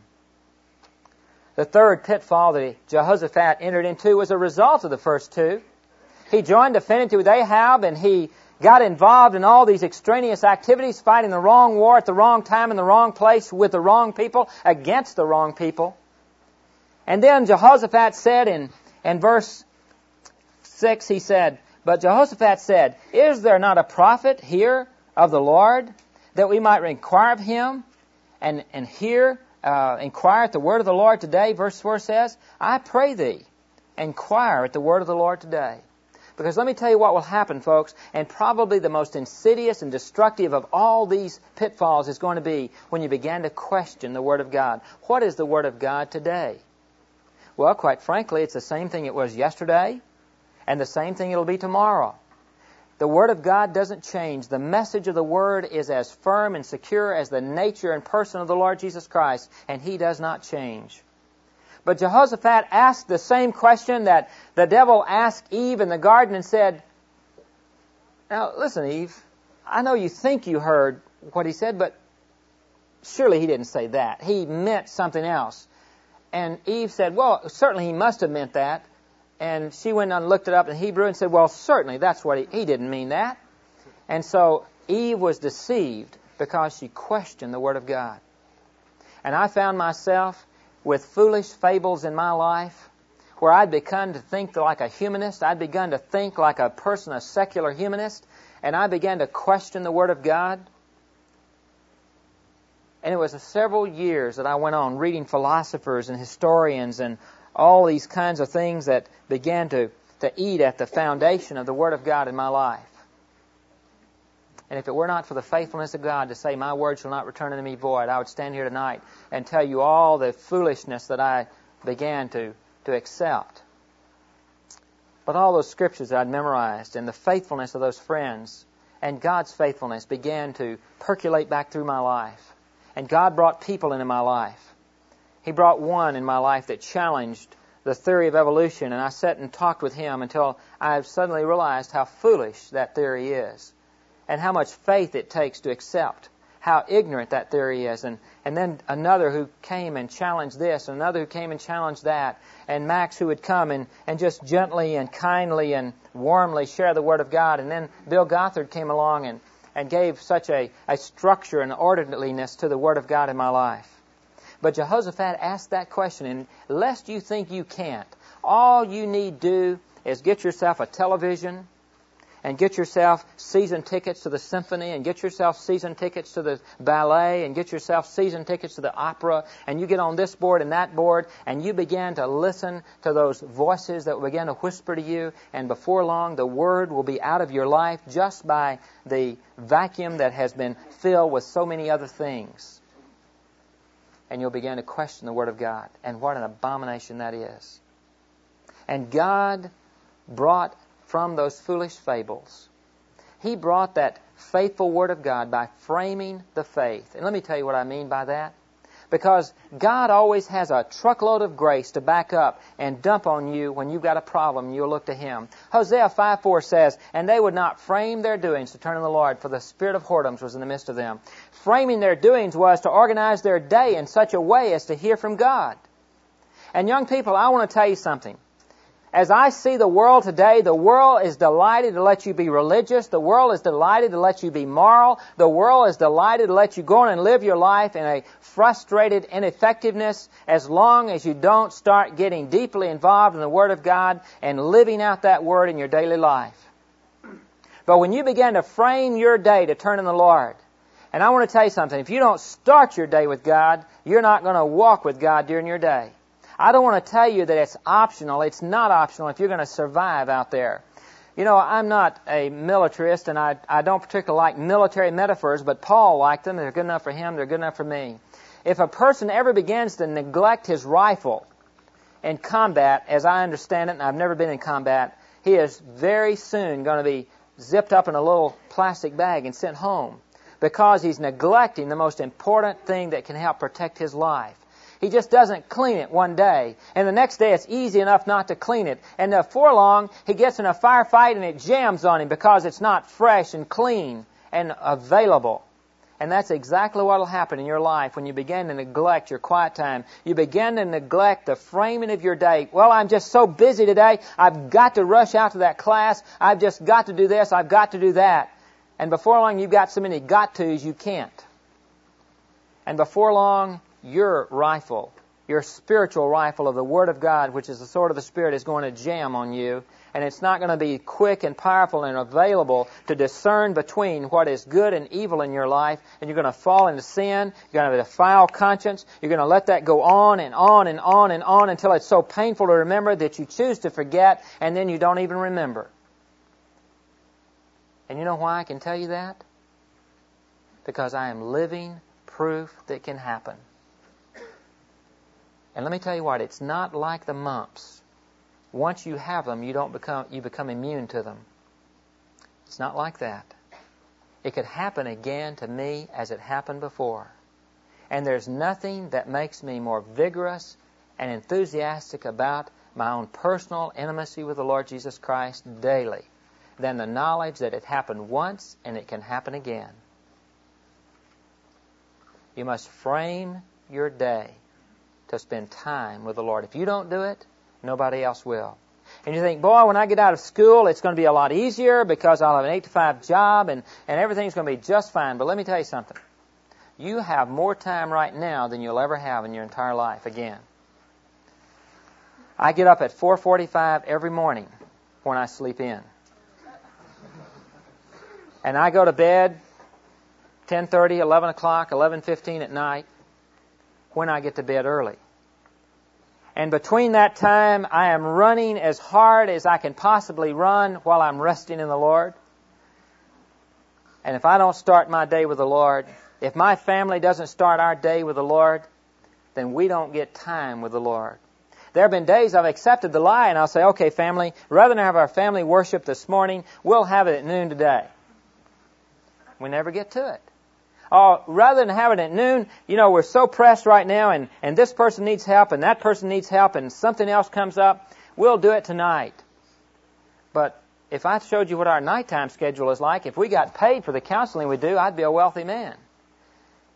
The third pitfall that Jehoshaphat entered into was a result of the first two. He joined affinity with Ahab, and he got involved in all these extraneous activities, fighting the wrong war at the wrong time in the wrong place with the wrong people against the wrong people. And then Jehoshaphat said in, in verse six, he said, "But Jehoshaphat said, Is there not a prophet here of the Lord, that we might inquire of him and, and hear, uh, inquire at the word of the Lord today?" Verse four says, "I pray thee, inquire at the word of the Lord today." Because let me tell you what will happen, folks, and probably the most insidious and destructive of all these pitfalls is going to be when you begin to question the Word of God. What is the Word of God today? Well, quite frankly, it's the same thing it was yesterday, and the same thing it'll be tomorrow. The Word of God doesn't change. The message of the Word is as firm and secure as the nature and person of the Lord Jesus Christ, and He does not change. But Jehoshaphat asked the same question that the devil asked Eve in the garden and said, "Now, listen, Eve, I know you think you heard what he said, but surely he didn't say that. He meant something else." And Eve said, "Well, certainly he must have meant that." And she went and looked it up in Hebrew and said, "Well, certainly that's what he, he didn't mean that." And so Eve was deceived because she questioned the Word of God. And I found myself with foolish fables in my life, where I'd begun to think like a humanist. I'd begun to think like a person, a secular humanist, and I began to question the Word of God. And it was several years that I went on reading philosophers and historians and all these kinds of things that began to, to eat at the foundation of the Word of God in my life. And if it were not for the faithfulness of God to say, "My word shall not return unto me void," I would stand here tonight and tell you all the foolishness that I began to, to accept. But all those scriptures that I'd memorized and the faithfulness of those friends and God's faithfulness began to percolate back through my life. And God brought people into my life. He brought one in my life that challenged the theory of evolution, and I sat and talked with him until I suddenly realized how foolish that theory is, and how much faith it takes to accept how ignorant that theory is, and, And then another who came and challenged this, and another who came and challenged that, and Max who would come and, and just gently and kindly and warmly share the Word of God. And then Bill Gothard came along and, and gave such a, a structure and orderliness to the Word of God in my life. But Jehoshaphat asked that question, and lest you think you can't, all you need do is get yourself a television, and get yourself season tickets to the symphony, and get yourself season tickets to the ballet, and get yourself season tickets to the opera, and you get on this board and that board, and you begin to listen to those voices that will begin to whisper to you, and before long the Word will be out of your life just by the vacuum that has been filled with so many other things. And you'll begin to question the Word of God, and what an abomination that is. And God brought from those foolish fables, He brought that faithful Word of God by framing the faith. And let me tell you what I mean by that. Because God always has a truckload of grace to back up and dump on you when you've got a problem and you'll look to Him. Hosea five four says, "And they would not frame their doings to turn to the Lord, for the spirit of whoredoms was in the midst of them." Framing their doings was to organize their day in such a way as to hear from God. And young people, I want to tell you something. As I see the world today, the world is delighted to let you be religious. The world is delighted to let you be moral. The world is delighted to let you go on and live your life in a frustrated ineffectiveness as long as you don't start getting deeply involved in the Word of God and living out that Word in your daily life. But when you begin to frame your day to turn in the Lord, and I want to tell you something, if you don't start your day with God, you're not going to walk with God during your day. I don't want to tell you that it's optional. It's not optional if you're going to survive out there. You know, I'm not a militarist, and I, I don't particularly like military metaphors, but Paul liked them. They're good enough for him. They're good enough for me. If a person ever begins to neglect his rifle in combat, as I understand it, and I've never been in combat, he is very soon going to be zipped up in a little plastic bag and sent home because he's neglecting the most important thing that can help protect his life. He just doesn't clean it one day. And the next day it's easy enough not to clean it. And before long, he gets in a firefight and it jams on him because it's not fresh and clean and available. And that's exactly what will happen in your life when you begin to neglect your quiet time. You begin to neglect the framing of your day. Well, I'm just so busy today. I've got to rush out to that class. I've just got to do this. I've got to do that. And before long, you've got so many got-tos you can't. And before long, your rifle, your spiritual rifle of the Word of God, which is the sword of the Spirit, is going to jam on you. And it's not going to be quick and powerful and available to discern between what is good and evil in your life. And you're going to fall into sin. You're going to have a foul conscience. You're going to let that go on and on and on and on until it's so painful to remember that you choose to forget, and then you don't even remember. And you know why I can tell you that? Because I am living proof that can happen. And let me tell you what, it's not like the mumps. Once you have them, you don't become you become immune to them. It's not like that. It could happen again to me as it happened before. And there's nothing that makes me more vigorous and enthusiastic about my own personal intimacy with the Lord Jesus Christ daily than the knowledge that it happened once and it can happen again. You must frame your day to spend time with the Lord. If you don't do it, nobody else will. And you think, boy, when I get out of school, it's going to be a lot easier because I'll have an eight to five job and, and everything's going to be just fine. But let me tell you something. You have more time right now than you'll ever have in your entire life again. I get up at four forty-five every morning when I sleep in. And I go to bed ten thirty, eleven o'clock, eleven fifteen at night when I get to bed early. And between that time, I am running as hard as I can possibly run while I'm resting in the Lord. And if I don't start my day with the Lord, if my family doesn't start our day with the Lord, then we don't get time with the Lord. There have been days I've accepted the lie, and I'll say, okay, family, rather than have our family worship this morning, we'll have it at noon today. We never get to it. Oh, rather than have it at noon, you know, we're so pressed right now, and, and this person needs help, and that person needs help, and something else comes up, we'll do it tonight. But if I showed you what our nighttime schedule is like, if we got paid for the counseling we do, I'd be a wealthy man.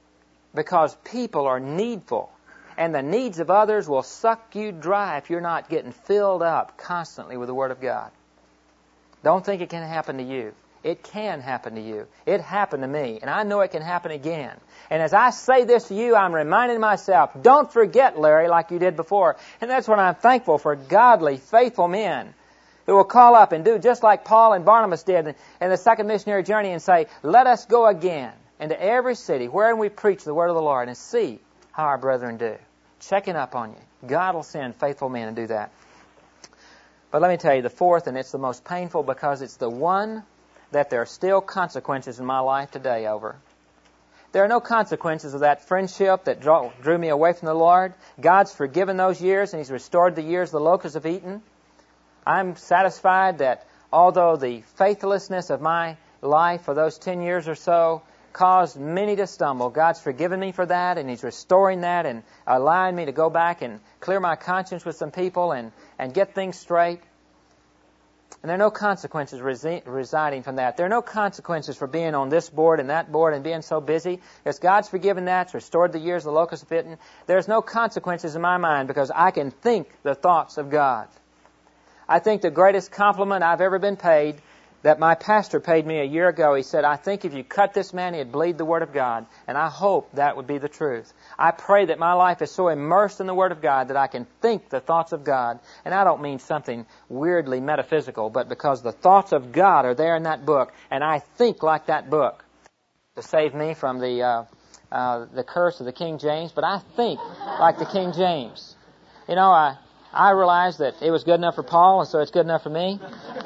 because people are needful. And the needs of others will suck you dry if you're not getting filled up constantly with the Word of God. Don't think it can happen to you. It can happen to you. It happened to me, and I know it can happen again. And as I say this to you, I'm reminding myself, don't forget, Larry, like you did before. And that's what I'm thankful for, godly, faithful men who will call up and do just like Paul and Barnabas did in the second missionary journey and say, let us go again into every city wherein we preach the word of the Lord and see how our brethren do. Checking up on you. God will send faithful men to do that. But let me tell you the fourth, and it's the most painful because it's the one that there are still consequences in my life today over. There are no consequences of that friendship that drew, drew me away from the Lord. God's forgiven those years, and He's restored the years the locusts have eaten. I'm satisfied that although the faithlessness of my life for those ten years or so caused many to stumble, God's forgiven me for that, and He's restoring that and allowing me to go back and clear my conscience with some people and, and get things straight. And there are no consequences resi- residing from that. There are no consequences for being on this board and that board and being so busy. Because God's forgiven that, it's restored the years the locusts have eaten. There's no consequences in my mind because I can think the thoughts of God. I think the greatest compliment I've ever been paid that my pastor paid me a year ago. He said, I think if you cut this man, he'd bleed the Word of God. And I hope that would be the truth. I pray that my life is so immersed in the Word of God that I can think the thoughts of God. And I don't mean something weirdly metaphysical, but because the thoughts of God are there in that book, and I think like that book. To save me from the uh, uh, the curse of the King James, but I think like the King James. You know, I, I realize that it was good enough for Paul, and so it's good enough for me.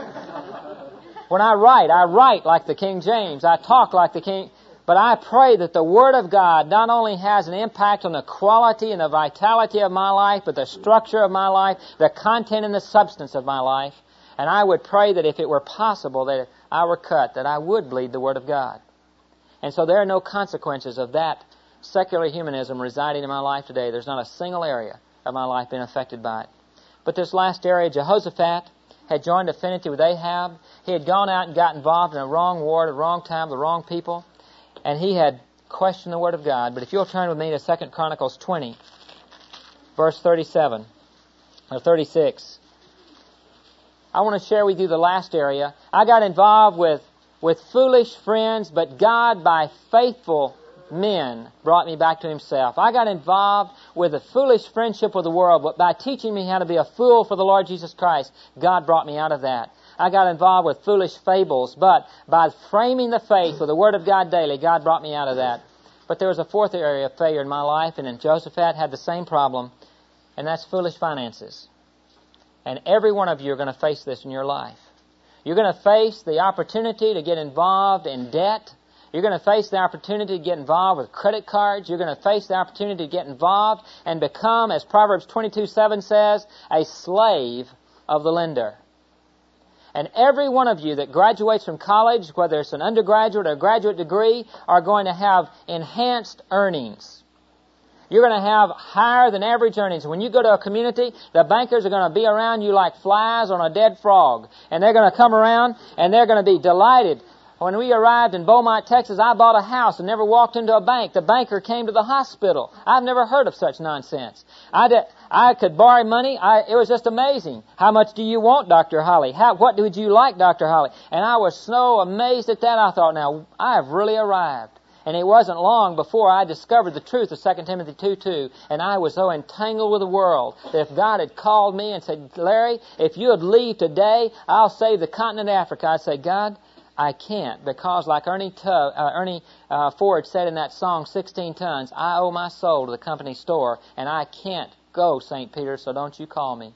When I write, I write like the King James. I talk like the King. But I pray that the Word of God not only has an impact on the quality and the vitality of my life, but the structure of my life, the content and the substance of my life. And I would pray that if it were possible that I were cut, that I would bleed the Word of God. And so there are no consequences of that secular humanism residing in my life today. There's not a single area of my life being affected by it. But this last area, Jehoshaphat had joined affinity with Ahab. He had gone out and got involved in a wrong war at a wrong time, the wrong people, and he had questioned the Word of God. But if you'll turn with me to Second Chronicles twenty, verse thirty-seven, or thirty-six, I want to share with you the last area. I got involved with, with foolish friends, but God, by faithful men, brought me back to Himself. I got involved with a foolish friendship with the world, but by teaching me how to be a fool for the Lord Jesus Christ, God brought me out of that. I got involved with foolish fables, but by framing the faith with the Word of God daily, God brought me out of that. But there was a fourth area of failure in my life, and Jehoshaphat had the same problem, and that's foolish finances. And every one of you are going to face this in your life. You're going to face the opportunity to get involved in debt. You're going to face the opportunity to get involved with credit cards. You're going to face the opportunity to get involved and become, as Proverbs twenty-two seven says, a slave of the lender. And every one of you that graduates from college, whether it's an undergraduate or a graduate degree, are going to have enhanced earnings. You're going to have higher than average earnings. When you go to a community, the bankers are going to be around you like flies on a dead frog. And they're going to come around and they're going to be delighted. When we arrived in Beaumont, Texas, I bought a house and never walked into a bank. The banker came to the hospital. I've never heard of such nonsense. I, did, I could borrow money. I, it was just amazing. How much do you want, Doctor Holly? How, what would you like, Doctor Holly? And I was so amazed at that. I thought, now, I have really arrived. And it wasn't long before I discovered the truth of Second Timothy two two, and I was so entangled with the world that if God had called me and said, Larry, if you would leave today, I'll save the continent of Africa, I'd say, God, I can't, because like Ernie, Tu- uh, Ernie uh, Ford said in that song, sixteen tons, I owe my soul to the company store, and I can't go, Saint Peter, so don't you call me.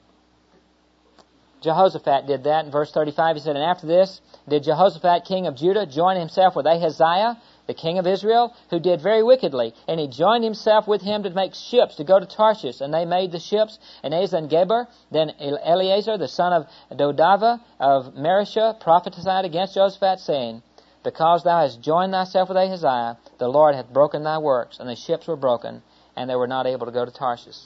Jehoshaphat did that. In verse thirty-five, he said, and after this, did Jehoshaphat, king of Judah, join himself with Ahaziah, the king of Israel, who did very wickedly. And he joined himself with him to make ships to go to Tarshish. And they made the ships. And Ezan-Geber, then Eleazar, the son of Dodava of Marishah, prophesied against Jehoshaphat, saying, because thou hast joined thyself with Ahaziah, the Lord hath broken thy works. And the ships were broken, and they were not able to go to Tarshish.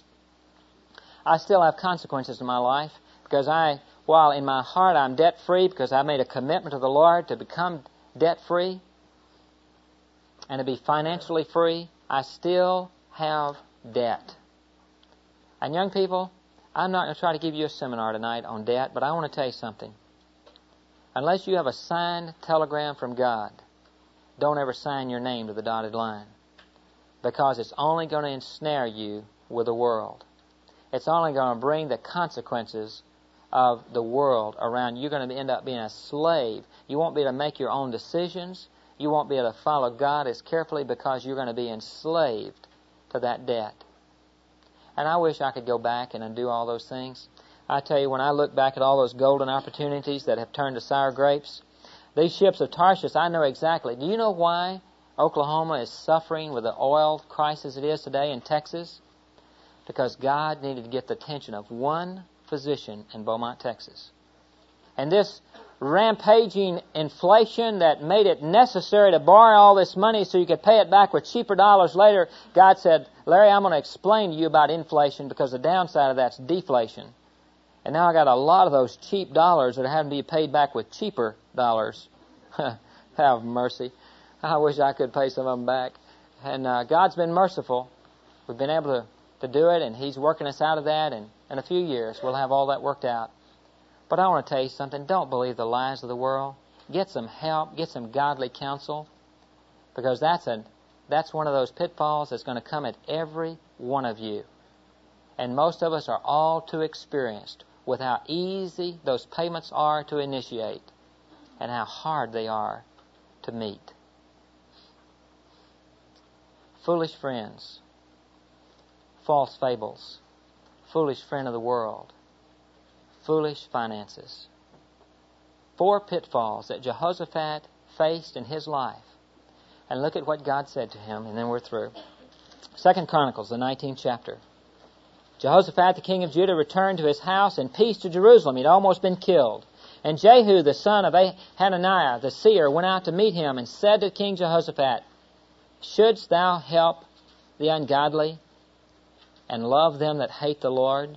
I still have consequences in my life, because I, while in my heart I'm debt-free, because I made a commitment to the Lord to become debt-free, and to be financially free, I still have debt. And young people, I'm not going to try to give you a seminar tonight on debt, but I want to tell you something. Unless you have a signed telegram from God, don't ever sign your name to the dotted line, because it's only going to ensnare you with the world. It's only going to bring the consequences of the world around you. You're going to end up being a slave. You won't be able to make your own decisions. You won't be able to follow God as carefully because you're going to be enslaved to that debt. And I wish I could go back and undo all those things. I tell you, when I look back at all those golden opportunities that have turned to sour grapes, these ships of Tarshish, I know exactly. Do you know why Oklahoma is suffering with the oil crisis it is today in Texas? Because God needed to get the attention of one physician in Beaumont, Texas. And this rampaging inflation that made it necessary to borrow all this money so you could pay it back with cheaper dollars later, God said, Larry, I'm going to explain to you about inflation because the downside of that's deflation. And now I got a lot of those cheap dollars that are having to be paid back with cheaper dollars. Have mercy. I wish I could pay some of them back. And uh, God's been merciful. We've been able to, to do it, and He's working us out of that, and in a few years we'll have all that worked out. But I want to tell you something. Don't believe the lies of the world. Get some help. Get some godly counsel. Because that's a, that's one of those pitfalls that's going to come at every one of you. And most of us are all too experienced with how easy those payments are to initiate and how hard they are to meet. Foolish friends, false fables, foolish friend of the world, foolish finances. Four pitfalls that Jehoshaphat faced in his life. And look at what God said to him, and then we're through. Second Chronicles, the nineteenth chapter. Jehoshaphat, the king of Judah, returned to his house in peace to Jerusalem. He'd almost been killed. And Jehu, the son of Hananiah, the seer, went out to meet him and said to King Jehoshaphat, Shouldst thou help the ungodly and love them that hate the Lord?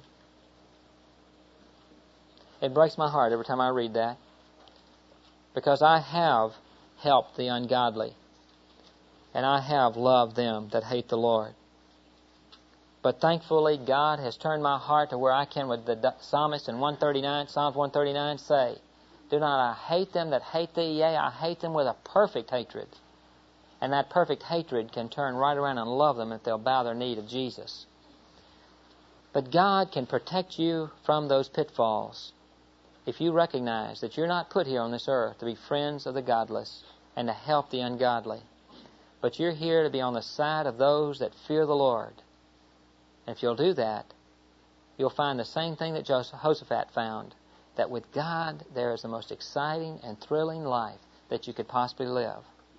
It breaks my heart every time I read that, because I have helped the ungodly and I have loved them that hate the Lord. But thankfully, God has turned my heart to where I can, with the psalmist in one thirty-nine, Psalms one thirty-nine, say, Do not I hate them that hate thee? Yea, I hate them with a perfect hatred. And that perfect hatred can turn right around and love them if they'll bow their knee to Jesus. But God can protect you from those pitfalls if you recognize that you're not put here on this earth to be friends of the godless and to help the ungodly. But you're here to be on the side of those that fear the Lord. And if you'll do that, you'll find the same thing that Jehoshaphat found, that with God there is the most exciting and thrilling life that you could possibly live.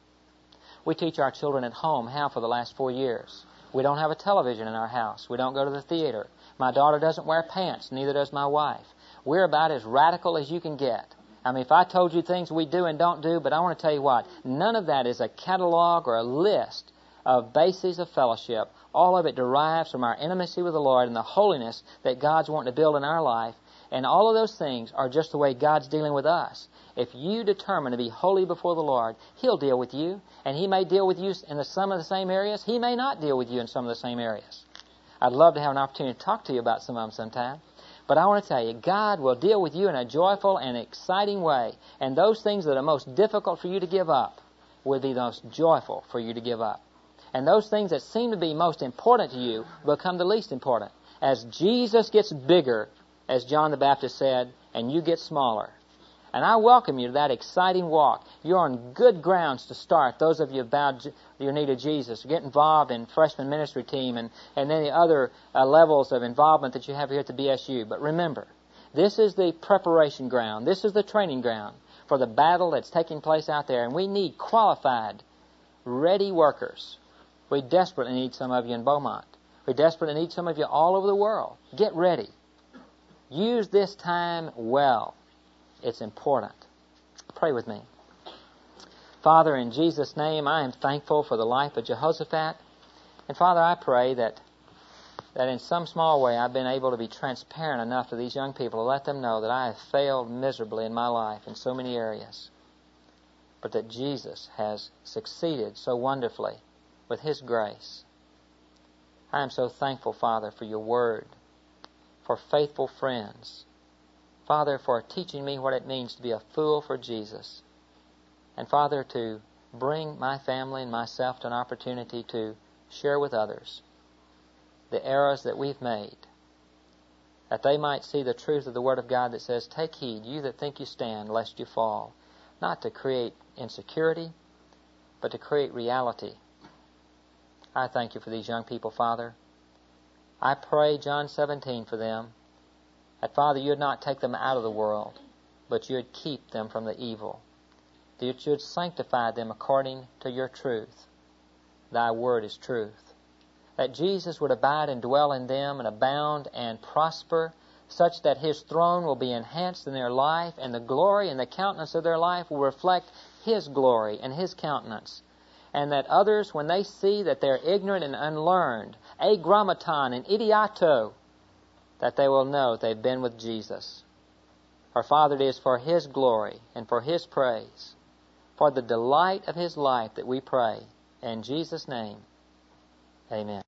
We teach our children at home how for the last four years. We don't have a television in our house. We don't go to the theater. My daughter doesn't wear pants, neither does my wife. We're about as radical as you can get. I mean, if I told you things we do and don't do, but I want to tell you what, none of that is a catalog or a list of bases of fellowship. All of it derives from our intimacy with the Lord and the holiness that God's wanting to build in our life. And all of those things are just the way God's dealing with us. If you determine to be holy before the Lord, He'll deal with you. And He may deal with you in the, some of the same areas. He may not deal with you in some of the same areas. I'd love to have an opportunity to talk to you about some of them sometime. But I want to tell you, God will deal with you in a joyful and exciting way. And those things that are most difficult for you to give up will be the most joyful for you to give up. And those things that seem to be most important to you will become the least important. As Jesus gets bigger, as John the Baptist said, and you get smaller. And I welcome you to that exciting walk. You're on good grounds to start. Those of you who have bowed your knee to Jesus, get involved in freshman ministry team and, and any other uh, levels of involvement that you have here at the B S U. But remember, this is the preparation ground. This is the training ground for the battle that's taking place out there. And we need qualified, ready workers. We desperately need some of you in Beaumont. We desperately need some of you all over the world. Get ready. Use this time well. It's important. Pray with me. Father, in Jesus' name, I am thankful for the life of Jehoshaphat. And Father, I pray that that in some small way I've been able to be transparent enough to these young people to let them know that I have failed miserably in my life in so many areas, but that Jesus has succeeded so wonderfully with His grace. I am so thankful, Father, for your word, for faithful friends. Father, for teaching me what it means to be a fool for Jesus. And Father, to bring my family and myself to an opportunity to share with others the errors that we've made, that they might see the truth of the Word of God that says, take heed, you that think you stand, lest you fall. Not to create insecurity, but to create reality. I thank you for these young people, Father. I pray, John seventeen, for them, that, Father, you would not take them out of the world, but you would keep them from the evil. That you would sanctify them according to your truth. Thy word is truth. That Jesus would abide and dwell in them and abound and prosper, such that his throne will be enhanced in their life, and the glory and the countenance of their life will reflect his glory and his countenance. And that others, when they see that they're ignorant and unlearned, agrammaton and idioto, that they will know they've been with Jesus. For, Father, it is for his glory and for his praise, for the delight of his life that we pray. In Jesus' name, amen.